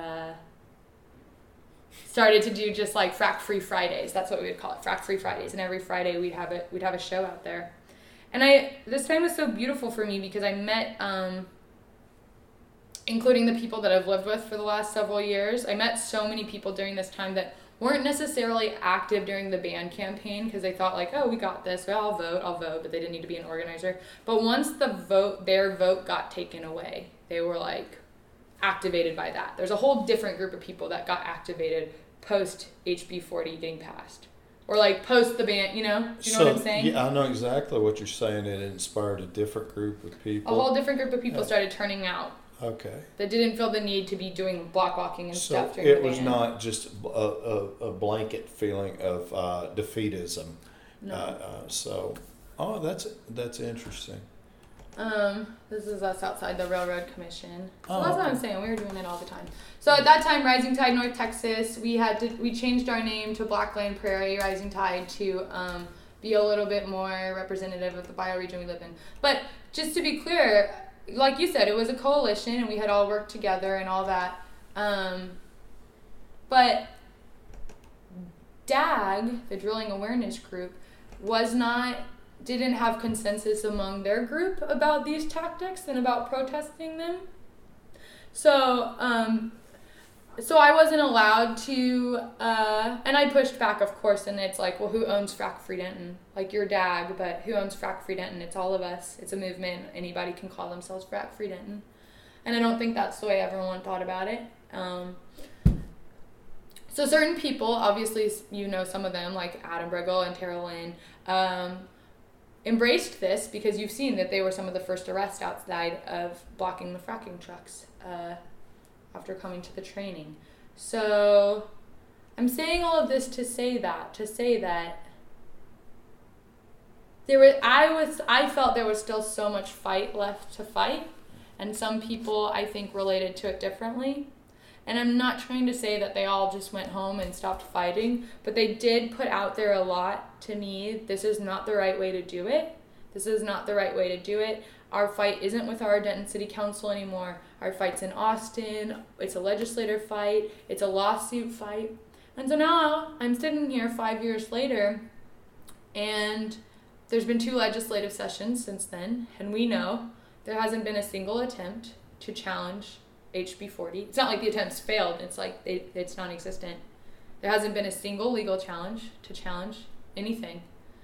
started to do just like Frack-Free Fridays. That's what we would call it, Frack-Free Fridays. And every Friday we'd have a show out there. And this time was so beautiful for me because I met, including the people that I've lived with for the last several years, I met so many people during this time that weren't necessarily active during the ban campaign because they thought like, oh, we got this, well, I'll vote, but they didn't need to be an organizer. But once their vote got taken away, they were like activated by that. There's a whole different group of people that got activated post HB 40 getting passed, or like post the ban. Do you know what I'm saying? Yeah, I know exactly what you're saying. It inspired a different group of people. A whole different group of people started turning out. Okay. That didn't feel the need to be doing block walking and stuff. So it was not just a blanket feeling of defeatism. No. That's interesting. This is us outside the Railroad Commission. So that's what I'm saying. We were doing it all the time. So at that time, Rising Tide North Texas, we changed our name to Blackland Prairie Rising Tide to be a little bit more representative of the bioregion we live in. But just to be clear, like you said, it was a coalition and we had all worked together and all that. But DAG, the Drilling Awareness Group, didn't have consensus among their group about these tactics and about protesting them. So I wasn't allowed to, and I pushed back, of course, and it's like, well, who owns Frack-Free Denton? Like, you're DAG, but who owns Frack-Free Denton? It's all of us. It's a movement. Anybody can call themselves Frack-Free Denton. And I don't think that's the way everyone thought about it. So certain people, obviously, some of them, like Adam Bregel and Tara Lynn, embraced this because you've seen that they were some of the first arrests outside of blocking the fracking trucks after coming to the training. So I'm saying all of this to say that I felt there was still so much fight left to fight, and some people I think related to it differently. And I'm not trying to say that they all just went home and stopped fighting, but they did put out there a lot to me. This is not the right way to do it. This is not the right way to do it. Our fight isn't with our Denton City Council anymore. Our fight's in Austin. It's a legislative fight. It's a lawsuit fight. And so now I'm sitting here 5 years later, and there's been 2 legislative sessions since then, and we know there hasn't been a single attempt to challenge HB 40. It's not like the attempts failed. It's like it's non-existent. There hasn't been a single legal challenge to challenge anything.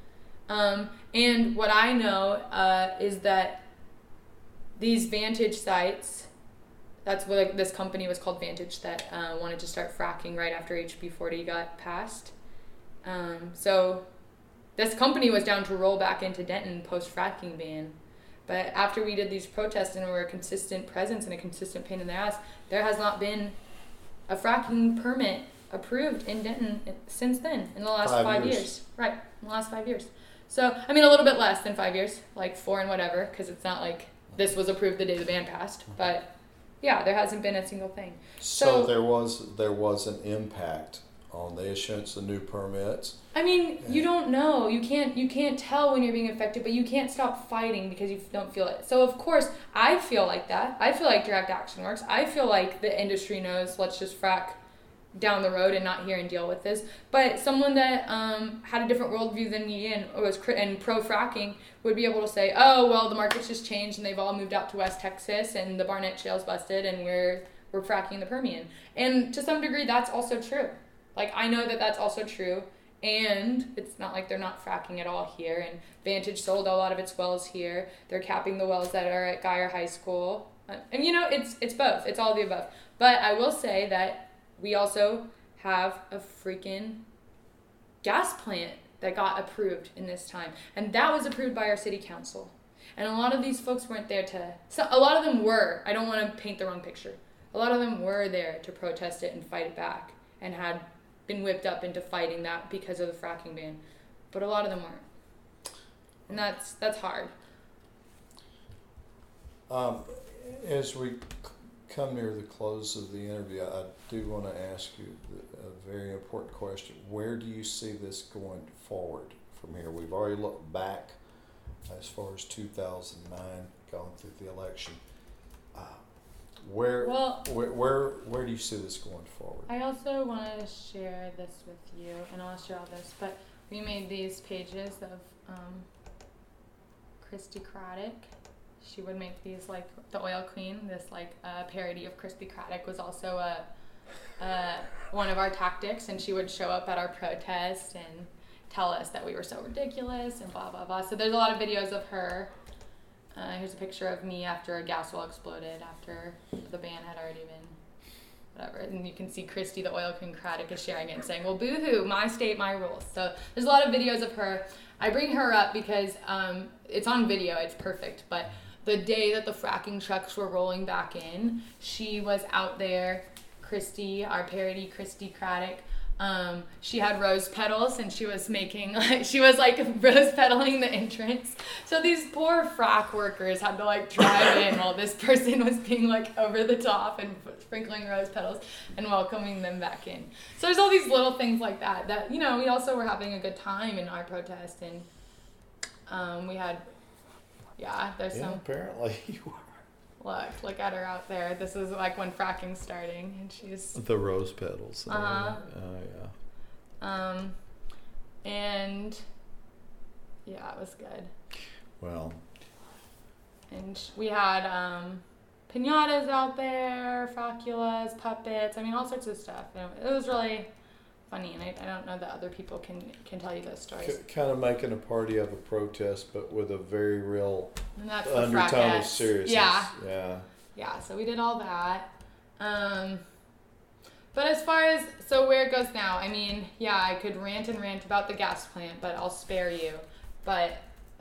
And what I know is that these Vantage sites, that's what this company was called, Vantage, that wanted to start fracking right after HB 40 got passed. So this company was down to roll back into Denton post-fracking ban. But after we did these protests and were a consistent presence and a consistent pain in the ass, there has not been a fracking permit approved in Denton since then, in the last 5 years. Right, in the last 5 years. So, I mean, a little bit less than 5 years, like 4 and whatever, because it's not like this was approved the day the ban passed. But yeah, there hasn't been a single thing. So there was an impact on the issuance of new permits. I mean, you don't know. You can't tell when you're being affected, but you can't stop fighting because you don't feel it. So of course, I feel like that. I feel like direct action works. I feel like the industry knows, let's just frack down the road and not here and deal with this. But someone that had a different worldview than me and was and pro fracking would be able to say, oh well, the market's just changed and they've all moved out to West Texas and the Barnett Shale's busted and we're fracking the Permian. And to some degree, that's also true. Like, I know that that's also true, and it's not like they're not fracking at all here, and Vantage sold a lot of its wells here. They're capping the wells that are at Geyer High School. And, it's both. It's all of the above. But I will say that we also have a freaking gas plant that got approved in this time, and that was approved by our city council. And a lot of these folks weren't there a lot of them were. I don't want to paint the wrong picture. A lot of them were there to protest it and fight it back, and had been whipped up into fighting that because of the fracking ban, but a lot of them weren't, and that's hard. As we come near the close of the interview, I do want to ask you a very important question. Where do you see this going forward from here? We've already looked back as far as 2009, gone through the election. Where do you see this going forward? I also wanted to share this with you, and I'll share all this, but we made these pages of Christy Craddock. She would make these, like, the Oil Queen, this, like, parody of Christy Craddock was also one of our tactics, and she would show up at our protest and tell us that we were so ridiculous and blah, blah, blah. So there's a lot of videos of her. Here's a picture of me after a gas well exploded, after the ban had already been whatever. And you can see Christy, the Oil Queen Craddock, is sharing it and saying, well, boo-hoo, my state, my rules. So there's a lot of videos of her. I bring her up because it's on video. It's perfect. But the day that the fracking trucks were rolling back in, she was out there, Christy, our parody, Christy Craddock. She had rose petals and she was rose petaling the entrance. So these poor frack workers had to drive in while this person was being over the top and sprinkling rose petals and welcoming them back in. So there's all these little things like that, we also were having a good time in our protest, and we had, there's some. Apparently you were. Look at her out there. This is when fracking's starting, and she's the rose petals. Yeah. And yeah, it was good. Well. And we had piñatas out there, frackulas, puppets. All sorts of stuff. It was really funny, and I don't know that other people can tell you those stories. Kind of making a party of a protest, but with a very real undertone of seriousness. Yeah, so we did all that. But as far as, where it goes now, I could rant and rant about the gas plant, but I'll spare you. But,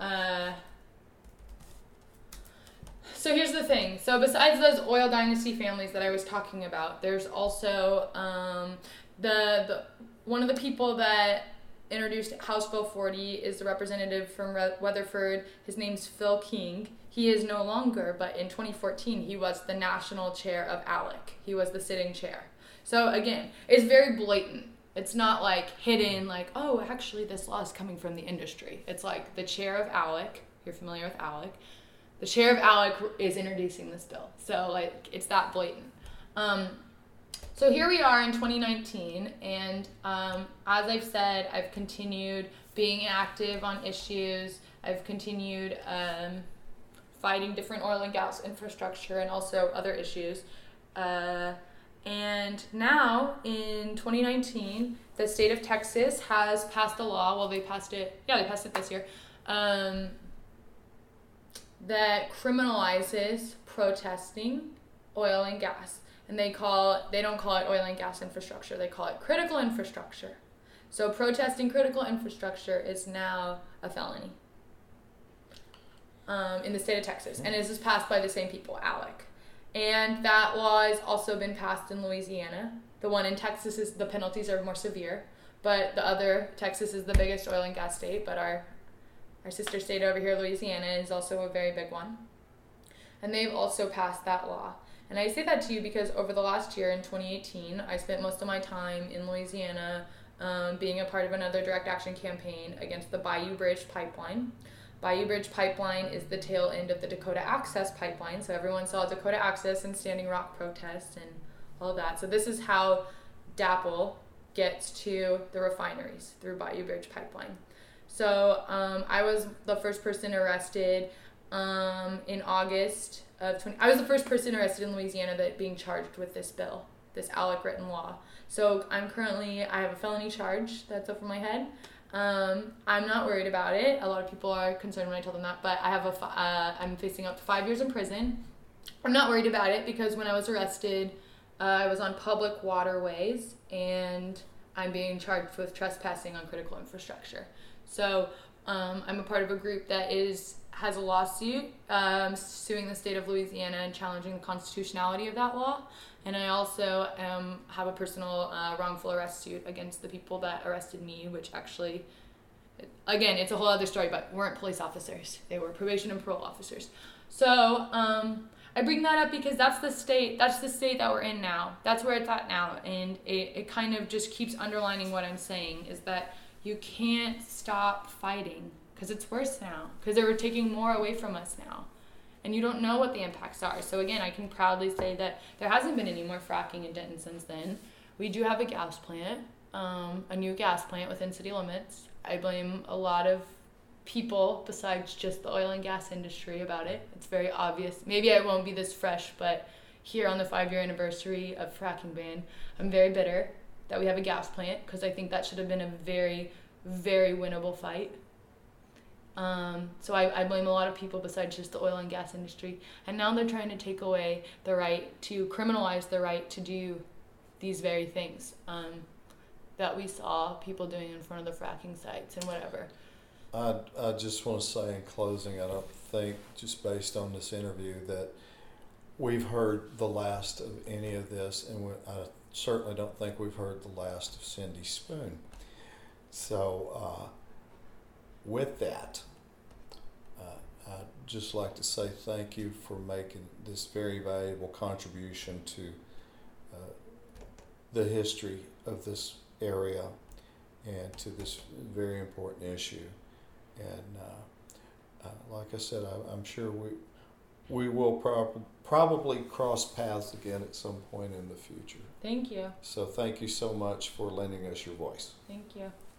so here's the thing. So besides those oil dynasty families that I was talking about, there's also, the one of the people that introduced House Bill 40 is the representative from Weatherford. His name's Phil King. He is no longer, but in 2014 he was the national chair of ALEC. He was the sitting chair. So again, it's very blatant. It's not hidden, oh, actually this law is coming from the industry. It's the chair of ALEC. You're familiar with ALEC. The chair of ALEC is introducing this bill. So it's that blatant. So here we are in 2019, and as I've said, I've continued being active on issues. I've continued fighting different oil and gas infrastructure and also other issues. And now in 2019, the state of Texas has passed a law. Well, they passed it this year. That criminalizes protesting oil and gas. And they don't call it oil and gas infrastructure. They call it critical infrastructure. So protesting critical infrastructure is now a felony in the state of Texas. And this is passed by the same people, ALEC. And that law has also been passed in Louisiana. The one in Texas is the penalties are more severe. But the other, Texas is the biggest oil and gas state, but our sister state over here, Louisiana, is also a very big one. And they've also passed that law. And I say that to you because over the last year in 2018, I spent most of my time in Louisiana being a part of another direct action campaign against the Bayou Bridge Pipeline. Bayou Bridge Pipeline is the tail end of the Dakota Access Pipeline. So everyone saw Dakota Access and Standing Rock protests and all of that. So this is how DAPL gets to the refineries through Bayou Bridge Pipeline. So I was the first person arrested in August of 20. I was the first person arrested in Louisiana that being charged with this bill, this ALEC written law. So I have a felony charge that's over my head. I'm not worried about it. A lot of people are concerned when I tell them that, but I'm facing up to 5 years in prison. I'm not worried about it because when I was arrested, I was on public waterways and I'm being charged with trespassing on critical infrastructure. So I'm a part of a group that has a lawsuit suing the state of Louisiana and challenging the constitutionality of that law. And I also have a personal wrongful arrest suit against the people that arrested me, which actually, again, it's a whole other story, but weren't police officers. They were probation and parole officers. So I bring that up because that's the state that we're in now. That's where it's at now. And it kind of just keeps underlining what I'm saying is that you can't stop fighting because it's worse now, because they were taking more away from us now. And you don't know what the impacts are. So again, I can proudly say that there hasn't been any more fracking in Denton since then. We do have a gas plant, a new gas plant within city limits. I blame a lot of people besides just the oil and gas industry about it. It's very obvious. Maybe I won't be this fresh, but here on the 5-year anniversary of fracking ban, I'm very bitter that we have a gas plant because I think that should have been a very, very winnable fight. So I blame a lot of people besides just the oil and gas industry. And now they're trying to take away the right to criminalize the right to do these very things that we saw people doing in front of the fracking sites and whatever. I just want to say in closing, I don't think, just based on this interview, that we've heard the last of any of this, and I certainly don't think we've heard the last of Cindy Spoon. So with that, I'd just like to say thank you for making this very valuable contribution to the history of this area and to this very important issue. And like I said, I'm sure we will probably cross paths again at some point in the future. Thank you. So thank you so much for lending us your voice. Thank you.